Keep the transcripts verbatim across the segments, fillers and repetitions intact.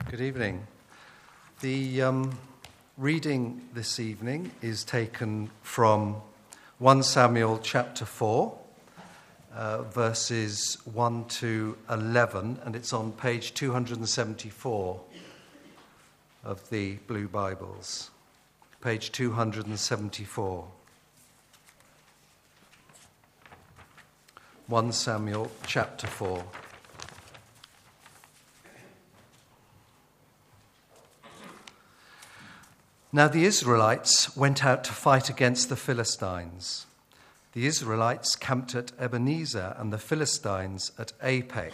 Good evening. The um, reading this evening is taken from First Samuel chapter four, uh, verses one to eleven, and it's on page two hundred seventy-four of the Blue Bibles. Page two hundred seventy-four. First Samuel chapter four. Now the Israelites went out to fight against the Philistines. The Israelites camped at Ebenezer and the Philistines at Apec.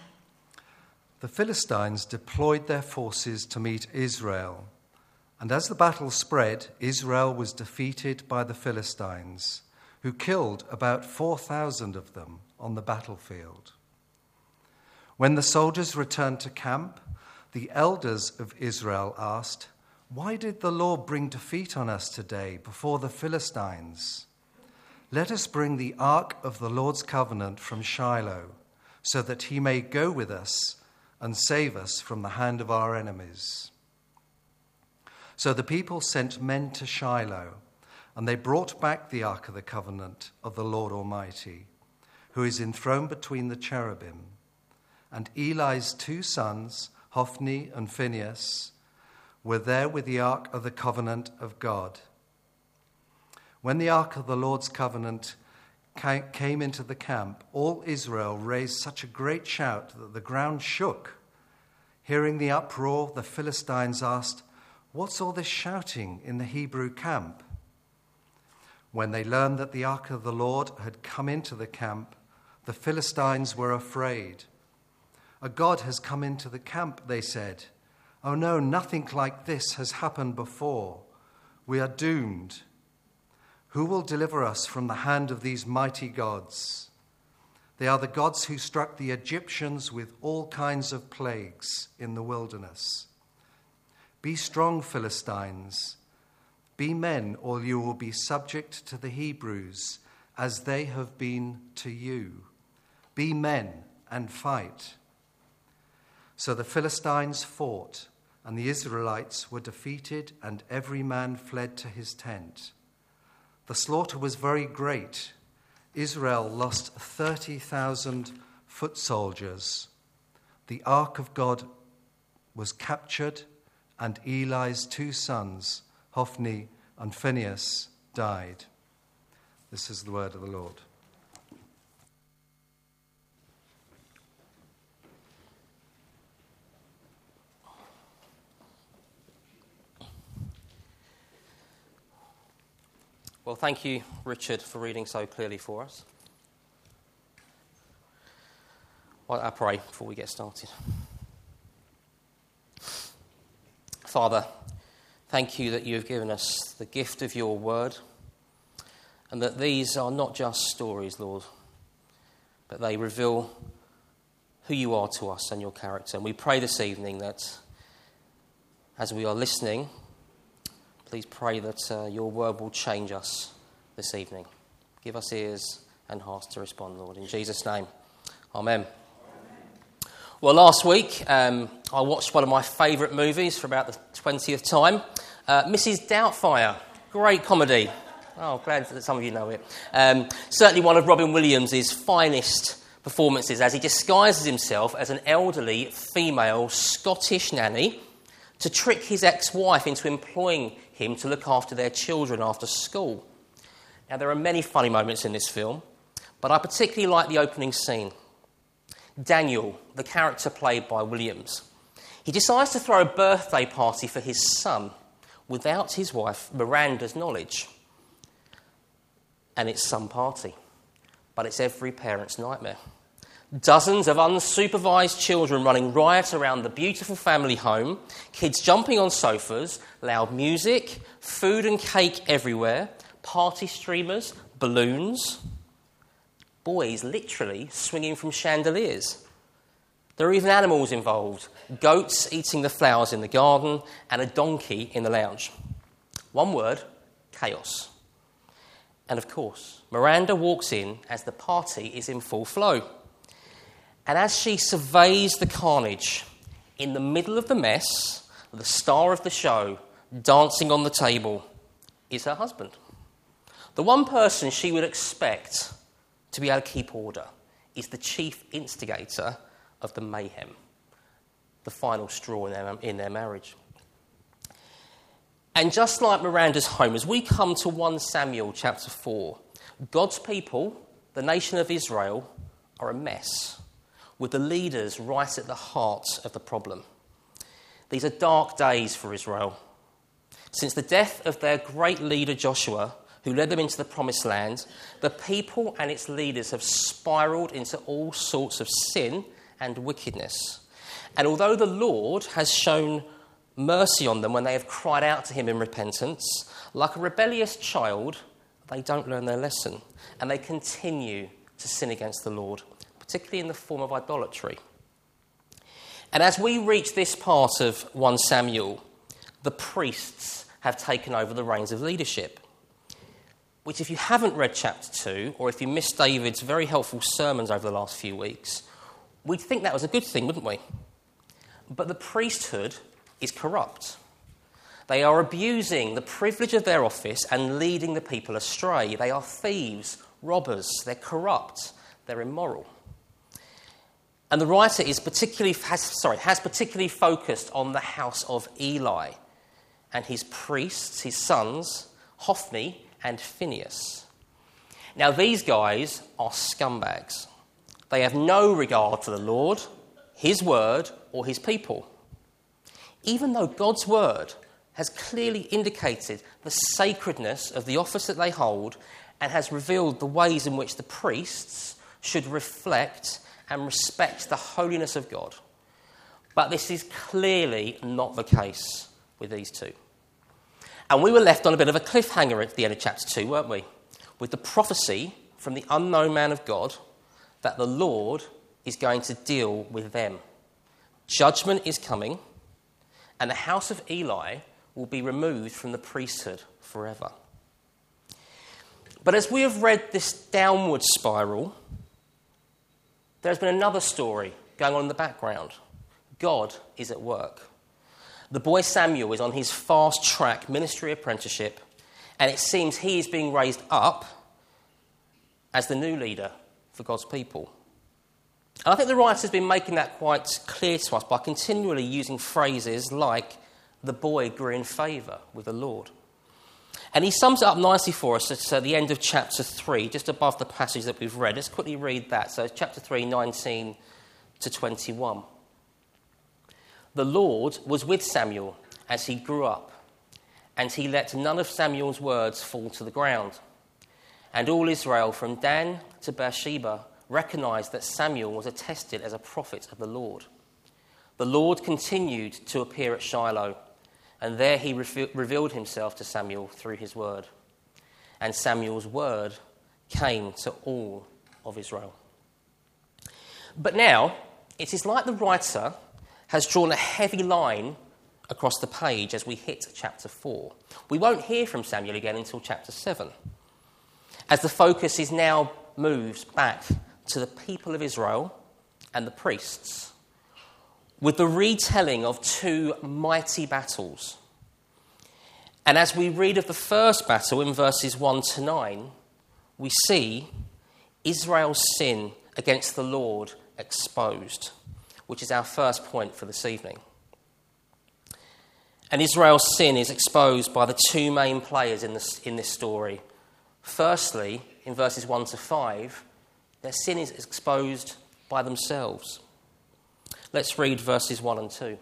The Philistines deployed their forces to meet Israel, and as the battle spread, Israel was defeated by the Philistines, who killed about four thousand of them on the battlefield. When the soldiers returned to camp, the elders of Israel asked, "Why did the Lord bring defeat on us today before the Philistines? Let us bring the ark of the Lord's covenant from Shiloh, so that he may go with us and save us from the hand of our enemies." So the people sent men to Shiloh, and they brought back the ark of the covenant of the Lord Almighty, who is enthroned between the cherubim. And Eli's two sons, Hophni and Phinehas, were there with the ark of the covenant of God. When the ark of the Lord's covenant came into the camp, all Israel raised such a great shout that the ground shook. Hearing the uproar, the Philistines asked, "What's all this shouting in the Hebrew camp?" When they learned that the ark of the Lord had come into the camp, the Philistines were afraid. "A god has come into the camp," they said. "Oh no, nothing like this has happened before. We are doomed. Who will deliver us from the hand of these mighty gods? They are the gods who struck the Egyptians with all kinds of plagues in the wilderness. Be strong, Philistines. Be men, or you will be subject to the Hebrews, as they have been to you. Be men and fight." So the Philistines fought, and the Israelites were defeated, and every man fled to his tent. The slaughter was very great. Israel lost thirty thousand foot soldiers. The ark of God was captured, and Eli's two sons, Hophni and Phinehas, died. This is the word of the Lord. Well, thank you, Richard, for reading so clearly for us. Why don't I pray before we get started? Father, thank you that you have given us the gift of your word, and that these are not just stories, Lord, but they reveal who you are to us and your character. And we pray this evening that as we are listening, please pray that uh, your word will change us this evening. Give us ears and hearts to respond, Lord. In Jesus' name, amen. Amen. Well, last week um, I watched one of my favourite movies for about the twentieth time, uh, Missus Doubtfire. Great comedy. Oh, glad that some of you know it. Um, certainly one of Robin Williams' finest performances, as he disguises himself as an elderly female Scottish nanny to trick his ex-wife into employing him to look after their children after school. Now, there are many funny moments in this film, but I particularly like the opening scene. Daniel, the character played by Williams, he decides to throw a birthday party for his son without his wife Miranda's knowledge. And it's some party, but it's every parent's nightmare. Dozens of unsupervised children running riot around the beautiful family home, kids jumping on sofas, loud music, food and cake everywhere, party streamers, balloons, boys literally swinging from chandeliers. There are even animals involved, goats eating the flowers in the garden and a donkey in the lounge. One word, chaos. And of course, Miranda walks in as the party is in full flow. And as she surveys the carnage, in the middle of the mess, the star of the show, dancing on the table, is her husband. The one person she would expect to be able to keep order is the chief instigator of the mayhem, the final straw in their, in their marriage. And just like Miranda's home, as we come to First Samuel chapter four, God's people, the nation of Israel, are a mess, with the leaders right at the heart of the problem. These are dark days for Israel. Since the death of their great leader Joshua, who led them into the promised land, the people and its leaders have spiralled into all sorts of sin and wickedness. And although the Lord has shown mercy on them when they have cried out to him in repentance, like a rebellious child, they don't learn their lesson, and they continue to sin against the Lord, particularly in the form of idolatry. And as we reach this part of First Samuel, the priests have taken over the reins of leadership, which if you haven't read chapter two, or if you missed David's very helpful sermons over the last few weeks, we'd think that was a good thing, wouldn't we? But the priesthood is corrupt. They are abusing the privilege of their office and leading the people astray. They are thieves, robbers, they're corrupt, they're immoral. And the writer is particularly has, sorry, has particularly focused on the house of Eli and his priests, his sons, Hophni and Phinehas. Now these guys are scumbags. They have no regard for the Lord, his word, or his people. Even though God's word has clearly indicated the sacredness of the office that they hold and has revealed the ways in which the priests should reflect and respect the holiness of God. But this is clearly not the case with these two. And we were left on a bit of a cliffhanger at the end of chapter two, weren't we? With the prophecy from the unknown man of God that the Lord is going to deal with them. Judgment is coming, and the house of Eli will be removed from the priesthood forever. But as we have read this downward spiral, there's been another story going on in the background. God is at work. The boy Samuel is on his fast-track ministry apprenticeship, and it seems he is being raised up as the new leader for God's people. And I think the writer's been making that quite clear to us by continually using phrases like, the boy grew in favour with the Lord. And he sums it up nicely for us at the end of chapter three, just above the passage that we've read. Let's quickly read that. So chapter three, nineteen to twenty-one. The Lord was with Samuel as he grew up, and he let none of Samuel's words fall to the ground. And all Israel, from Dan to Beersheba, recognised that Samuel was attested as a prophet of the Lord. The Lord continued to appear at Shiloh, and there he re- revealed himself to Samuel through his word. And Samuel's word came to all of Israel. But now, it is like the writer has drawn a heavy line across the page as we hit chapter four. We won't hear from Samuel again until chapter seven, as the focus is now moved back to the people of Israel and the priests, with the retelling of two mighty battles. And as we read of the first battle in verses one to nine, we see Israel's sin against the Lord exposed, which is our first point for this evening. And Israel's sin is exposed by the two main players in this, in this story. Firstly, in verses one to five, their sin is exposed by themselves. Let's read verses one and two.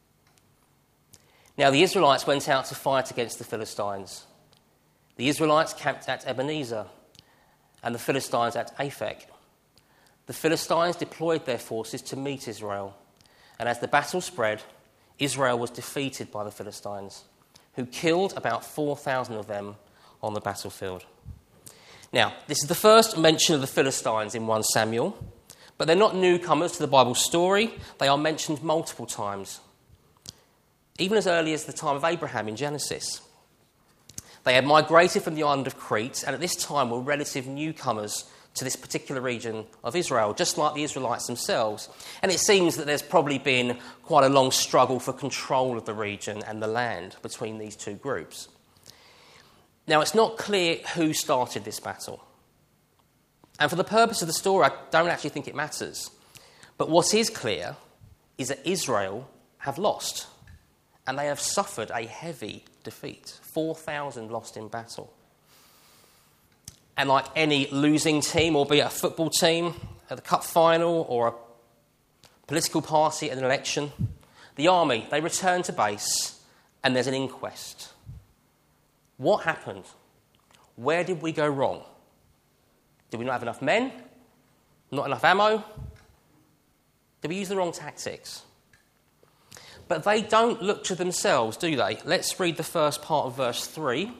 Now the Israelites went out to fight against the Philistines. The Israelites camped at Ebenezer, and the Philistines at Aphek. The Philistines deployed their forces to meet Israel, and as the battle spread, Israel was defeated by the Philistines, who killed about four thousand of them on the battlefield. Now, this is the first mention of the Philistines in First Samuel, but they're not newcomers to the Bible story. They are mentioned multiple times, even as early as the time of Abraham in Genesis. They had migrated from the island of Crete, and at this time were relative newcomers to this particular region of Israel, just like the Israelites themselves. And it seems that there's probably been quite a long struggle for control of the region and the land between these two groups. Now, it's not clear who started this battle. And for the purpose of the story, I don't actually think it matters. But what is clear is that Israel have lost, and they have suffered a heavy defeat. four thousand lost in battle. And like any losing team, albeit a football team at the cup final or a political party at an election, the army, they return to base and there's an inquest. What happened? Where did we go wrong? Did we not have enough men? Not enough ammo? Did we use the wrong tactics? But they don't look to themselves, do they? Let's read the first part of verse three.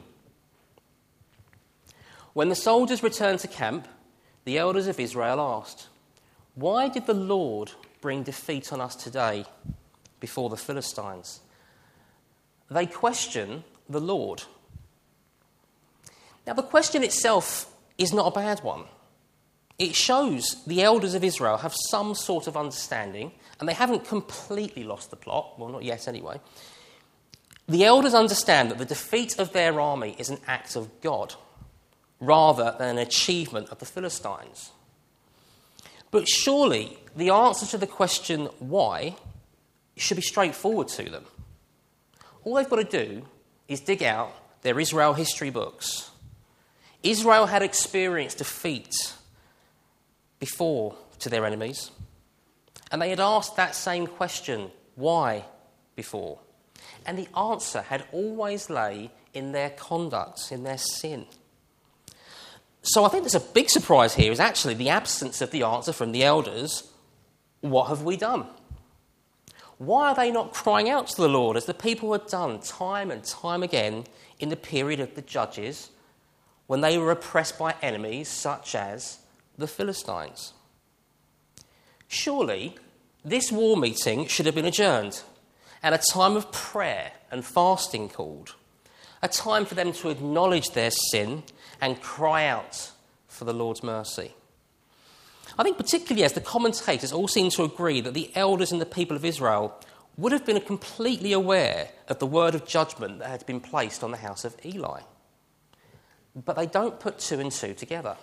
When the soldiers returned to camp, the elders of Israel asked, "Why did the Lord bring defeat on us today before the Philistines?" They question the Lord. Now, the question itself is not a bad one. It shows the elders of Israel have some sort of understanding, and they haven't completely lost the plot. Well, not yet anyway. The elders understand that the defeat of their army is an act of God, rather than an achievement of the Philistines. But surely the answer to the question why should be straightforward to them. All they've got to do is dig out their Israel history books. Israel had experienced defeat before to their enemies, and they had asked that same question, why, before. And the answer had always lay in their conduct, in their sin. So I think there's a big surprise here is actually the absence of the answer from the elders. What have we done? Why are they not crying out to the Lord as the people had done time and time again in the period of the judges when they were oppressed by enemies such as the Philistines? Surely this war meeting should have been adjourned and a time of prayer and fasting called, a time for them to acknowledge their sin and cry out for the Lord's mercy. I think particularly as the commentators all seem to agree that the elders and the people of Israel would have been completely aware of the word of judgment that had been placed on the house of Eli. But they don't put two and two together.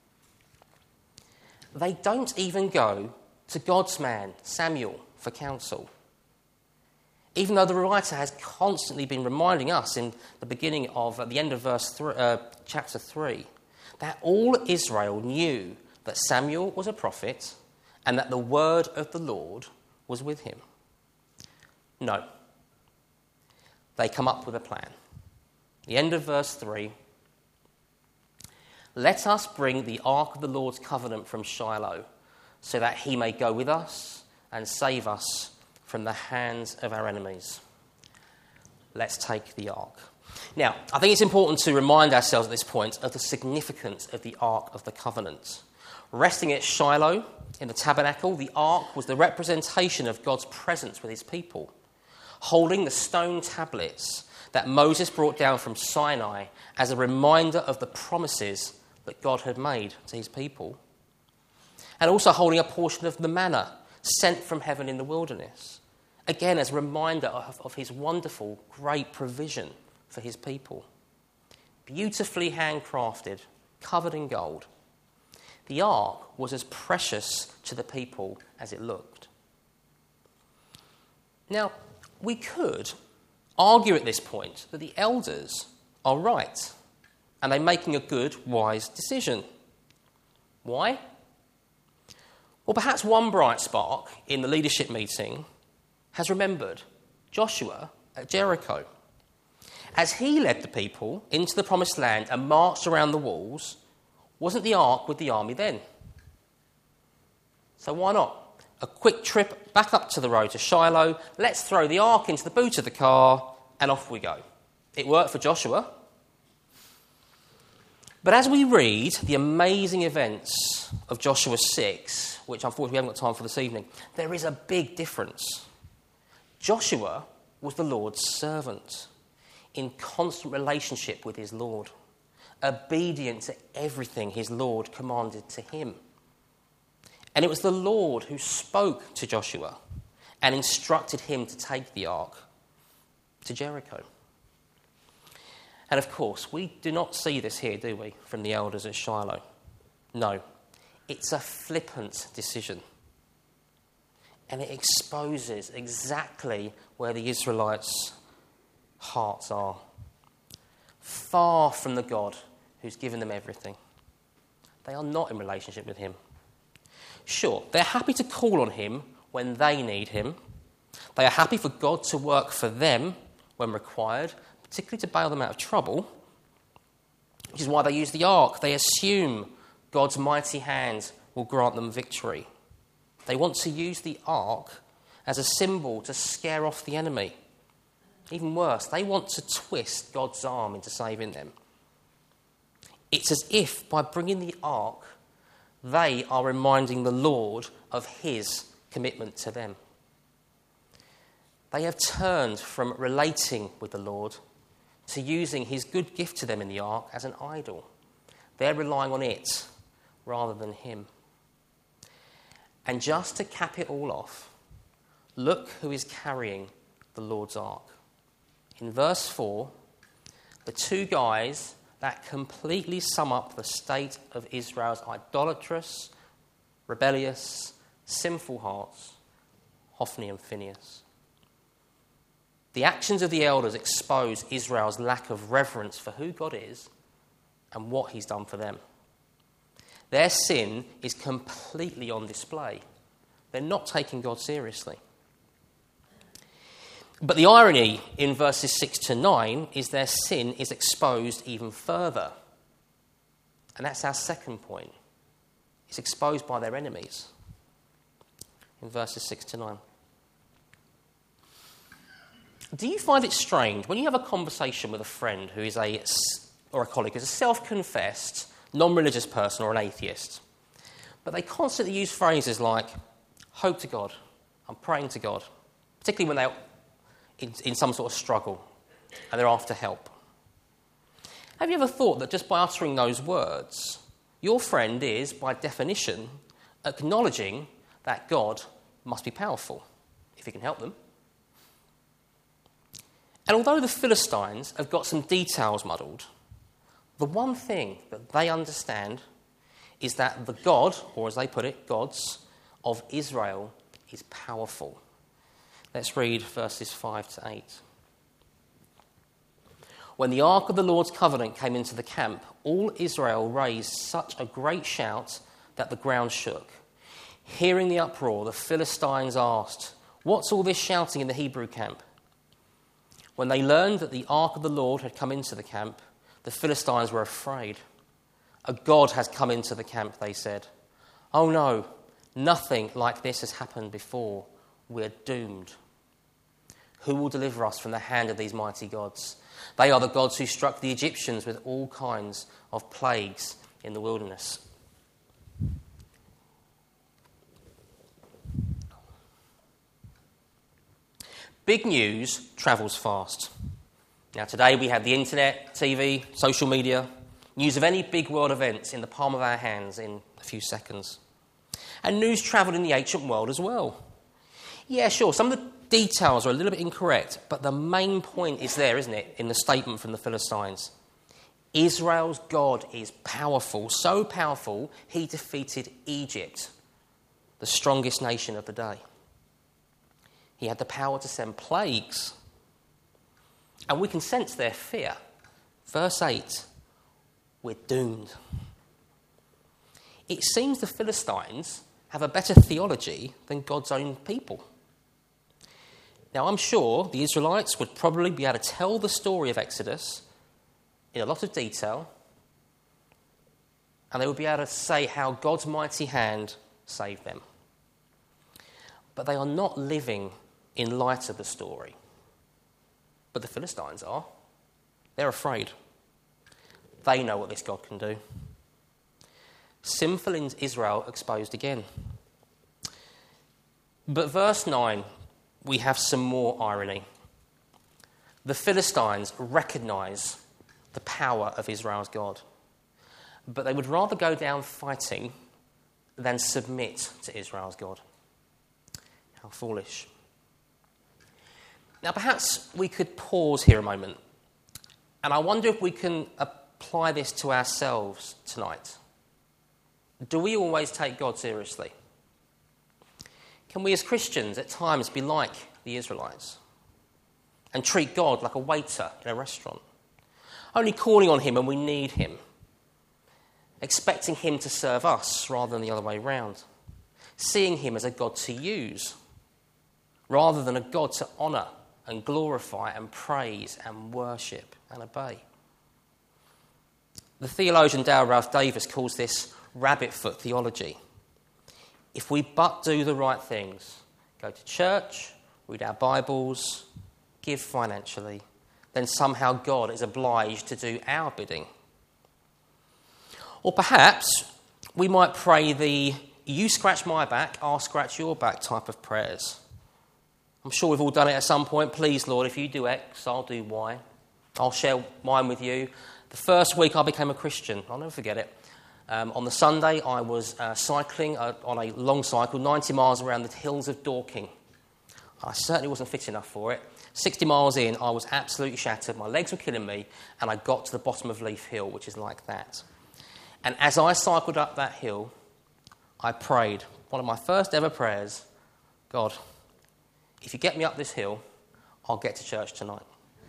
They don't even go to God's man, Samuel, for counsel. Even though the writer has constantly been reminding us in the beginning of, at the end of verse three, uh, chapter three, that all Israel knew that Samuel was a prophet and that the word of the Lord was with him. No. They come up with a plan. The end of verse three. "Let us bring the ark of the Lord's covenant from Shiloh, so that he may go with us and save us from the hands of our enemies." Let's take the ark. Now, I think it's important to remind ourselves at this point of the significance of the Ark of the Covenant. Resting at Shiloh in the tabernacle, the ark was the representation of God's presence with his people, holding the stone tablets that Moses brought down from Sinai as a reminder of the promises that God had made to his people, and also holding a portion of the manna sent from heaven in the wilderness, again as a reminder of, of his wonderful, great provision for his people. Beautifully handcrafted, covered in gold. The ark was as precious to the people as it looked. Now, we could argue at this point that the elders are right, and they're making a good, wise decision. Why? Well, perhaps one bright spark in the leadership meeting has remembered Joshua at Jericho. As he led the people into the promised land and marched around the walls, wasn't the ark with the army then? So why not? A quick trip back up to the road to Shiloh, let's throw the ark into the boot of the car, and off we go. It worked for Joshua. But as we read the amazing events of Joshua six, which unfortunately we haven't got time for this evening, there is a big difference. Joshua was the Lord's servant, in constant relationship with his Lord. obedient to everything his Lord commanded to him. And it was the Lord who spoke to Joshua and instructed him to take the ark to Jericho. And of course, we do not see this here, do we, from the elders at Shiloh? No, it's a flippant decision. And it exposes exactly where the Israelites' hearts are. Far from the God who's given them everything. They are not in relationship with him. Sure, they're happy to call on him when they need him. They are happy for God to work for them when required, particularly to bail them out of trouble, which is why they use the ark. They assume God's mighty hand will grant them victory. They want to use the ark as a symbol to scare off the enemy. Even worse, they want to twist God's arm into saving them. It's as if by bringing the ark, they are reminding the Lord of his commitment to them. They have turned from relating with the Lord to using his good gift to them in the ark as an idol. They're relying on it rather than him. And just to cap it all off, look who is carrying the Lord's ark. In verse four, the two guys that completely sum up the state of Israel's idolatrous, rebellious, sinful hearts, Hophni and Phinehas. The actions of the elders expose Israel's lack of reverence for who God is and what he's done for them. Their sin is completely on display. They're not taking God seriously. But the irony in verses six to nine is their sin is exposed even further. And that's our second point. It's exposed by their enemies. In verses six to nine. Do you find it strange when you have a conversation with a friend who is a, or a colleague who's a self-confessed, non-religious person or an atheist, but they constantly use phrases like, hope to God, I'm praying to God, particularly when they're in, in some sort of struggle and they're after help? Have you ever thought that just by uttering those words, your friend is, by definition, acknowledging that God must be powerful, if he can help them? And although the Philistines have got some details muddled, the one thing that they understand is that the God, or as they put it, gods, of Israel is powerful. Let's read verses five to eight. When the ark of the Lord's covenant came into the camp, all Israel raised such a great shout that the ground shook. Hearing the uproar, the Philistines asked, "What's all this shouting in the Hebrew camp?" When they learned that the ark of the Lord had come into the camp, the Philistines were afraid. "A god has come into the camp," they said. "Oh no, nothing like this has happened before. We're doomed. Who will deliver us from the hand of these mighty gods? They are the gods who struck the Egyptians with all kinds of plagues in the wilderness." Big news travels fast. Now today we have the internet, T V, social media, news of any big world events in the palm of our hands in a few seconds. And news travelled in the ancient world as well. Yeah, sure, some of the details are a little bit incorrect, but the main point is there, isn't it, in the statement from the Philistines. Israel's God is powerful, so powerful he defeated Egypt, the strongest nation of the day. He had the power to send plagues. And we can sense their fear. Verse eight, we're doomed. It seems the Philistines have a better theology than God's own people. Now, I'm sure the Israelites would probably be able to tell the story of Exodus in a lot of detail, and they would be able to say how God's mighty hand saved them. But they are not living in light of the story. But the Philistines are. They're afraid. They know what this God can do. Sinful Israel exposed again. But verse nine, we have some more irony. The Philistines recognise the power of Israel's God. but they would rather go down fighting than submit to Israel's God. How foolish. Now, perhaps we could pause here a moment, and I wonder if we can apply this to ourselves tonight. Do we always take God seriously? Can we as Christians at times be like the Israelites and treat God like a waiter in a restaurant, only calling on him when we need him, expecting him to serve us rather than the other way round, seeing him as a God to use rather than a God to honour and glorify and praise and worship and obey? The theologian Dale Ralph Davis calls this rabbit foot theology. If we but do the right things, go to church, read our Bibles, give financially, then somehow God is obliged to do our bidding. Or perhaps we might pray the you scratch my back, I'll scratch your back type of prayers. I'm sure we've all done it at some point. Please, Lord, if you do X, I'll do Y. I'll share mine with you. The first week I became a Christian, I'll never forget it. Um, on the Sunday, I was uh, cycling uh, on a long cycle, ninety miles around the hills of Dorking. I certainly wasn't fit enough for it. sixty miles in, I was absolutely shattered. My legs were killing me, and I got to the bottom of Leaf Hill, which is like that. And as I cycled up that hill, I prayed, one of my first ever prayers, God, if you get me up this hill, I'll get to church tonight.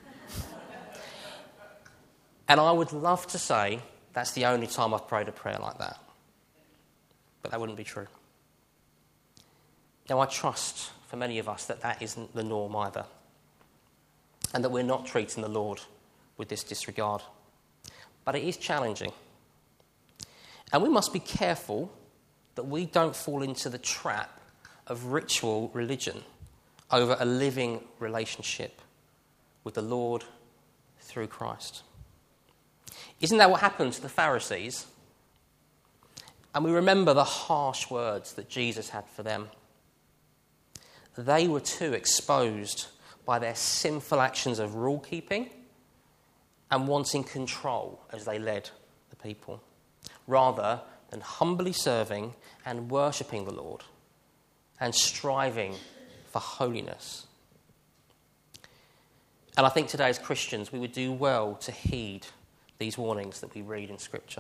And I would love to say that's the only time I've prayed a prayer like that. But that wouldn't be true. Now, I trust for many of us that that isn't the norm either, and that we're not treating the Lord with this disregard. But it is challenging. And we must be careful that we don't fall into the trap of ritual religion over a living relationship with the Lord through Christ. Isn't that what happened to the Pharisees? And we remember the harsh words that Jesus had for them. They were too exposed by their sinful actions of rule-keeping and wanting control as they led the people, rather than humbly serving and worshipping the Lord and striving for holiness. And I think today as Christians we would do well to heed these warnings that we read in Scripture.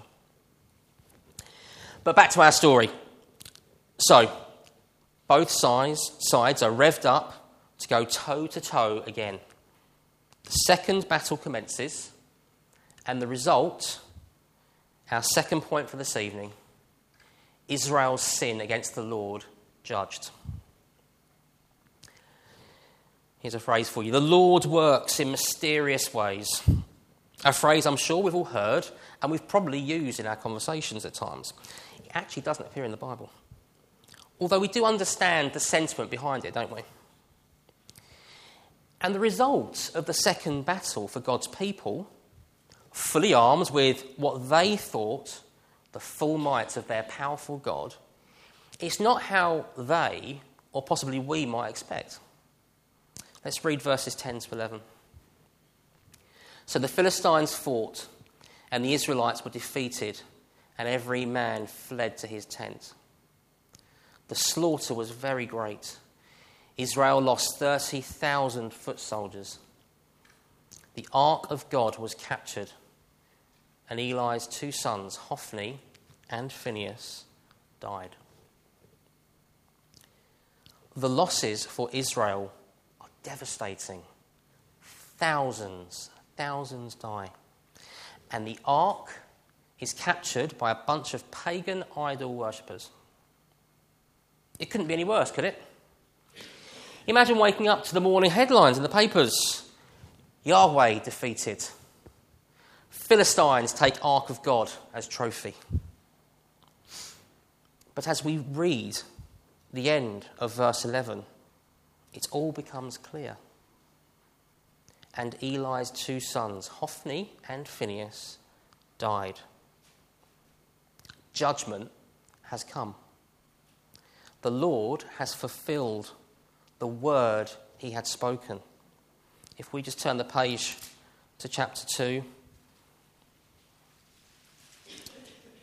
But back to our story. So, both sides, sides are revved up to go toe-to-toe again. The second battle commences, and the result, our second point for this evening, Israel's sin against the Lord judged. Here's a phrase for you. The Lord works in mysterious ways. A phrase I'm sure we've all heard and we've probably used in our conversations at times. It actually doesn't appear in the Bible. Although we do understand the sentiment behind it, don't we? And the result of the second battle for God's people, fully armed with what they thought the full might of their powerful God, it's not how they, or possibly we, might expect. Let's read verses ten to eleven. So the Philistines fought, and the Israelites were defeated, and every man fled to his tent. The slaughter was very great. Israel lost thirty thousand foot soldiers. The ark of God was captured, and Eli's two sons, Hophni and Phinehas, died. The losses for Israel are devastating. Thousands, thousands die. And the ark is captured by a bunch of pagan idol worshippers. It couldn't be any worse, could it? Imagine waking up to the morning headlines in the papers. Yahweh defeated. Philistines take Ark of God as trophy. But as we read the end of verse eleven, it all becomes clear. And Eli's two sons, Hophni and Phinehas, died. Judgment has come. The Lord has fulfilled the word he had spoken. If we just turn the page to chapter two.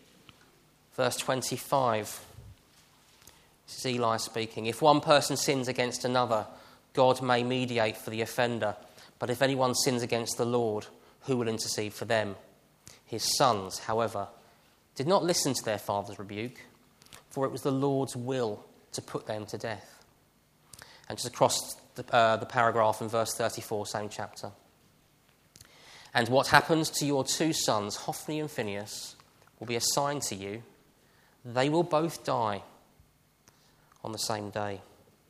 Verse twenty-five. This is Eli speaking. If one person sins against another, God may mediate for the offender. But if anyone sins against the Lord, who will intercede for them? His sons, however, did not listen to their father's rebuke, for it was the Lord's will to put them to death. And just across the, uh, the paragraph in verse thirty-four, same chapter. And what happens to your two sons, Hophni and Phinehas, will be a sign to you. They will both die on the same day.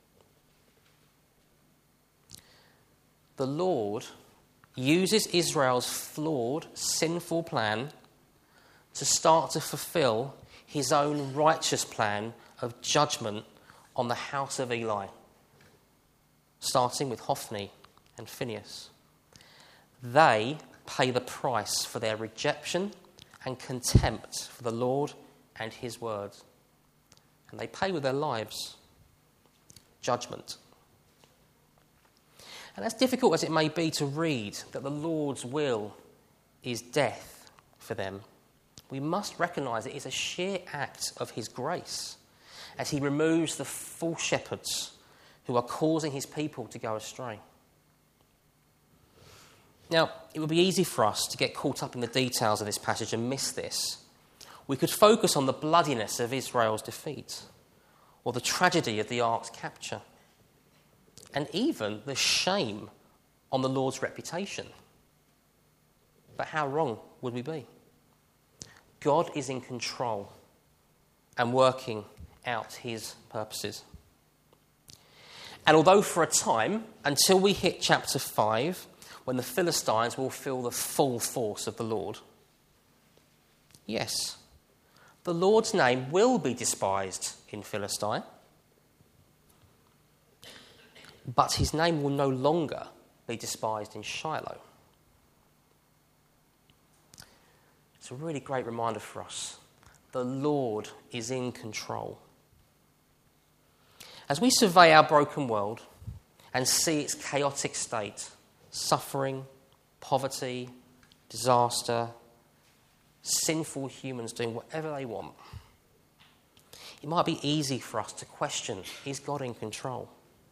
The Lord uses Israel's flawed, sinful plan to start to fulfill his own righteous plan of judgment on the house of Eli, starting with Hophni and Phinehas. They pay the price for their rejection and contempt for the Lord and his word. And they pay with their lives judgment. And as difficult as it may be to read that the Lord's will is death for them, we must recognise it is a sheer act of his grace as he removes the false shepherds who are causing his people to go astray. Now, it would be easy for us to get caught up in the details of this passage and miss this. We could focus on the bloodiness of Israel's defeat, or the tragedy of the ark's capture, and even the shame on the Lord's reputation. But how wrong would we be? God is in control and working out his purposes. And although for a time, until we hit chapter five, when the Philistines will feel the full force of the Lord, yes, the Lord's name will be despised in Philistine, but his name will no longer be despised in Shiloh. It's a really great reminder for us. The Lord is in control. As we survey our broken world and see its chaotic state, suffering, poverty, disaster, sinful humans doing whatever they want, it might be easy for us to question, is God in control?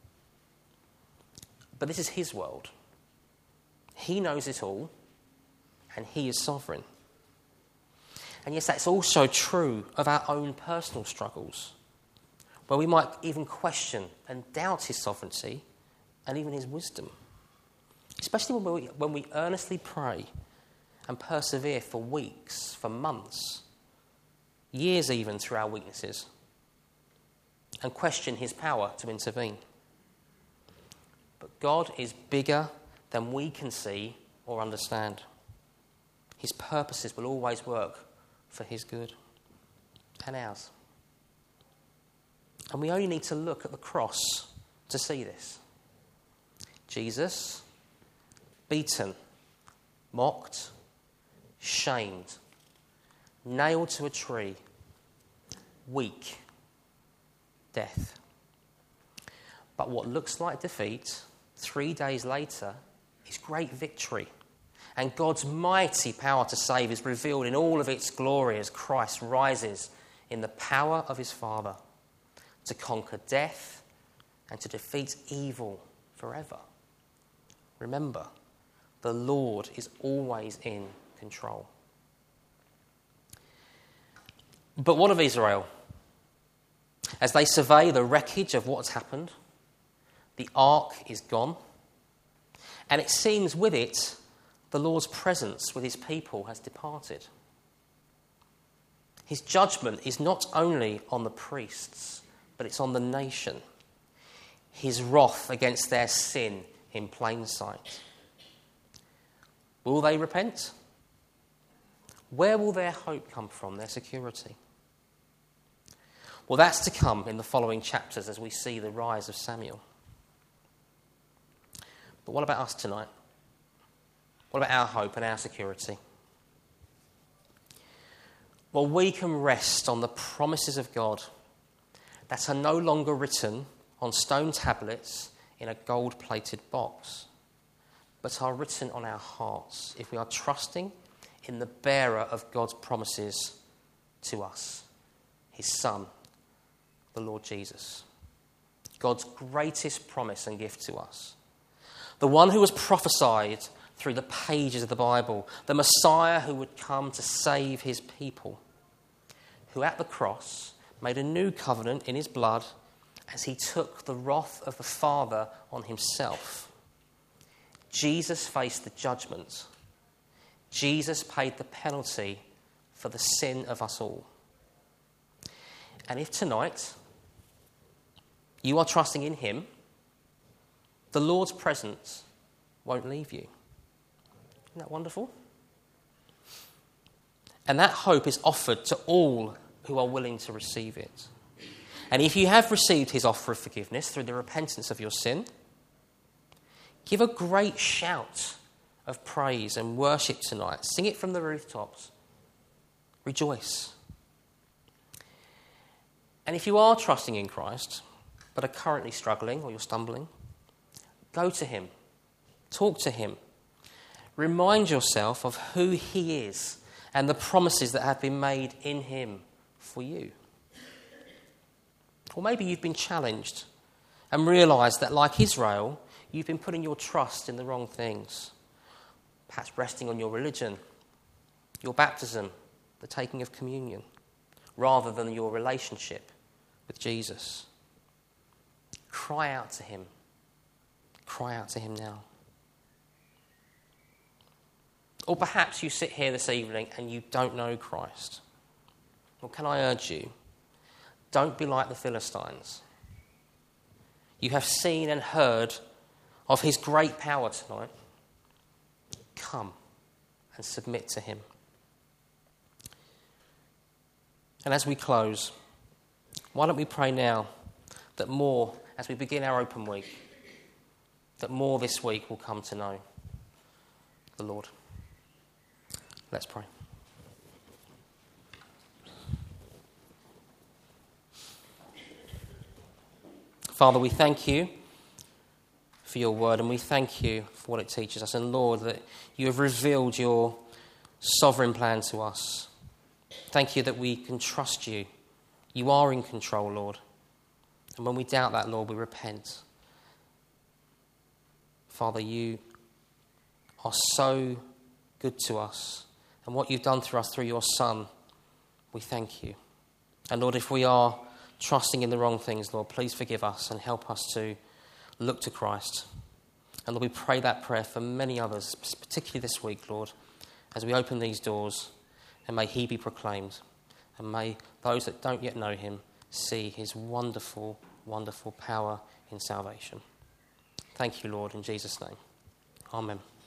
But this is his world. He knows it all, and he is sovereign. And yes, that's also true of our own personal struggles, where we might even question and doubt his sovereignty and even his wisdom. Especially when we, when we earnestly pray and persevere for weeks, for months, years even through our weaknesses, and question his power to intervene. But God is bigger than we can see or understand. His purposes will always work for his good and ours. And we only need to look at the cross to see this. Jesus, beaten, mocked, shamed, nailed to a tree, weak, death. But what looks like defeat, three days later, is great victory. And God's mighty power to save is revealed in all of its glory as Christ rises in the power of his Father to conquer death and to defeat evil forever. Remember, the Lord is always in control. But what of Israel? As they survey the wreckage of what's happened, the ark is gone, and it seems with it, the Lord's presence with his people has departed. His judgment is not only on the priests, but it's on the nation. His wrath against their sin in plain sight. Will they repent? Where will their hope come from, their security? Well, that's to come in the following chapters as we see the rise of Samuel. But what about us tonight? What about our hope and our security? Well, we can rest on the promises of God that are no longer written on stone tablets in a gold-plated box, but are written on our hearts if we are trusting in the bearer of God's promises to us, his Son, the Lord Jesus. God's greatest promise and gift to us. The one who was prophesied through the pages of the Bible, the Messiah who would come to save his people, who at the cross made a new covenant in his blood as he took the wrath of the Father on himself. Jesus faced the judgment. Jesus paid the penalty for the sin of us all. And if tonight you are trusting in him, the Lord's presence won't leave you. Isn't that wonderful? And that hope is offered to all who are willing to receive it. And if you have received his offer of forgiveness through the repentance of your sin, give a great shout of praise and worship tonight. Sing it from the rooftops. Rejoice. And if you are trusting in Christ, but are currently struggling or you're stumbling, go to him. Talk to him. Remind yourself of who he is and the promises that have been made in him for you. Or maybe you've been challenged and realised that, like Israel, you've been putting your trust in the wrong things. Perhaps resting on your religion, your baptism, the taking of communion, rather than your relationship with Jesus. Cry out to him. Cry out to him now. Or perhaps you sit here this evening and you don't know Christ. Well, can I urge you, don't be like the Philistines. You have seen and heard of his great power tonight. Come and submit to him. And as we close, why don't we pray now that more, as we begin our open week, that more this week will come to know the Lord. Let's pray. Father, we thank you for your word, and we thank you for what it teaches us. And Lord, that you have revealed your sovereign plan to us. Thank you that we can trust you. You are in control, Lord. And when we doubt that, Lord, we repent. Father, you are so good to us. And what you've done through us through your Son, we thank you. And Lord, if we are trusting in the wrong things, Lord, please forgive us and help us to look to Christ. And Lord, we pray that prayer for many others, particularly this week, Lord, as we open these doors, and may he be proclaimed. And may those that don't yet know him see his wonderful, wonderful power in salvation. Thank you, Lord, in Jesus' name. Amen.